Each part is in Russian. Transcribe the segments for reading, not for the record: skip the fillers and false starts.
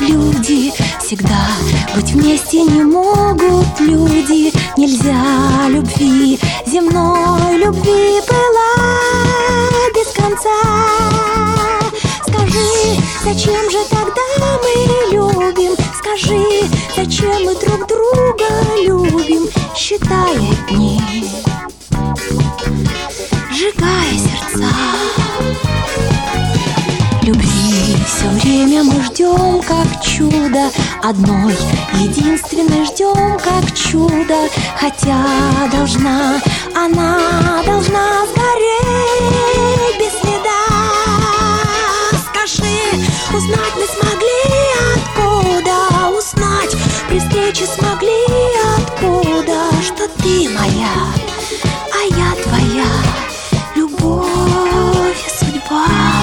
люди. Всегда быть вместе не могут люди. Нельзя любви, земной любви была без конца. Скажи, зачем же тогда мы любим? Скажи, зачем мы друг друга любим? Считая дни, сжигая сердца. Любви все время мы ждем, как чудо. Одной единственной ждем, как чудо. Хотя она должна сгореть без следа. Скажи, узнать мы смогли откуда? Узнать при встрече смогли откуда? Что ты моя, а я твоя, любовь и судьба.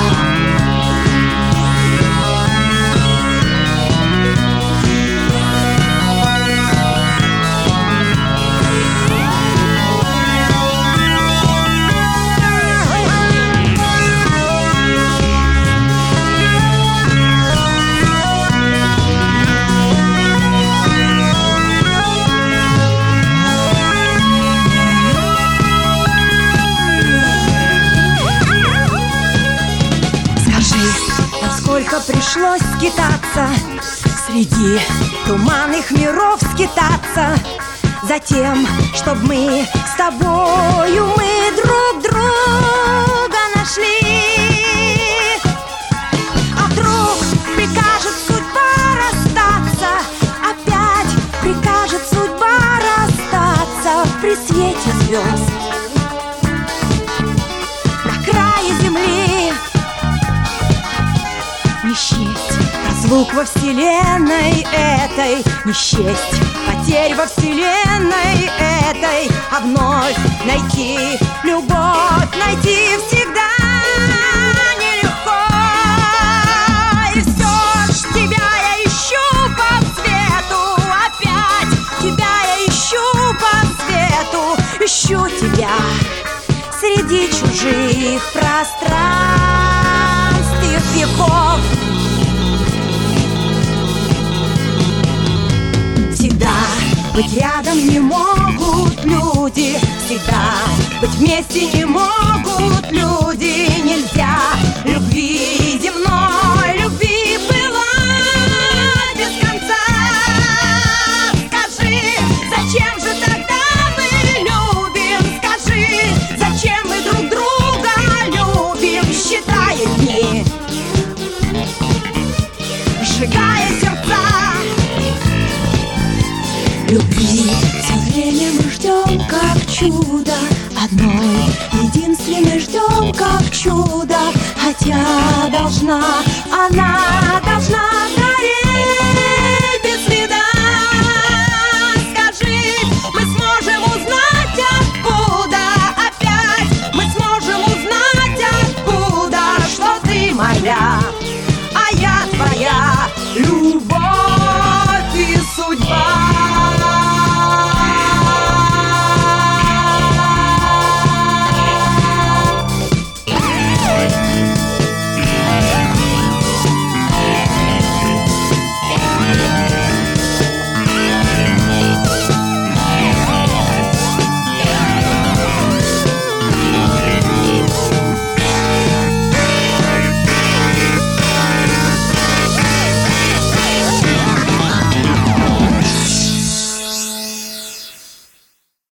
Сколько пришлось скитаться, среди туманных миров скитаться, затем, чтоб мы с тобою друг друга нашли. А вдруг прикажет судьба расстаться, опять прикажет судьба расстаться при свете звезд на крае земли. Не счесть разлук во вселенной этой, не счесть потерь во вселенной этой, а вновь найти любовь, найти всегда нелегко. И все ж тебя я ищу по свету, опять тебя я ищу по свету, ищу тебя среди чужих пространств и веков. Всегда быть рядом не могут люди, всегда быть вместе не могут люди. Нельзя любви земной, любви была без конца. Скажи, зачем же тогда мы любим? Скажи, зачем мы друг друга любим? Считая дни, сжигая сердца. Любви все время мы ждем, как чудо. Одной единственной ждем, как чудо. Хотя должна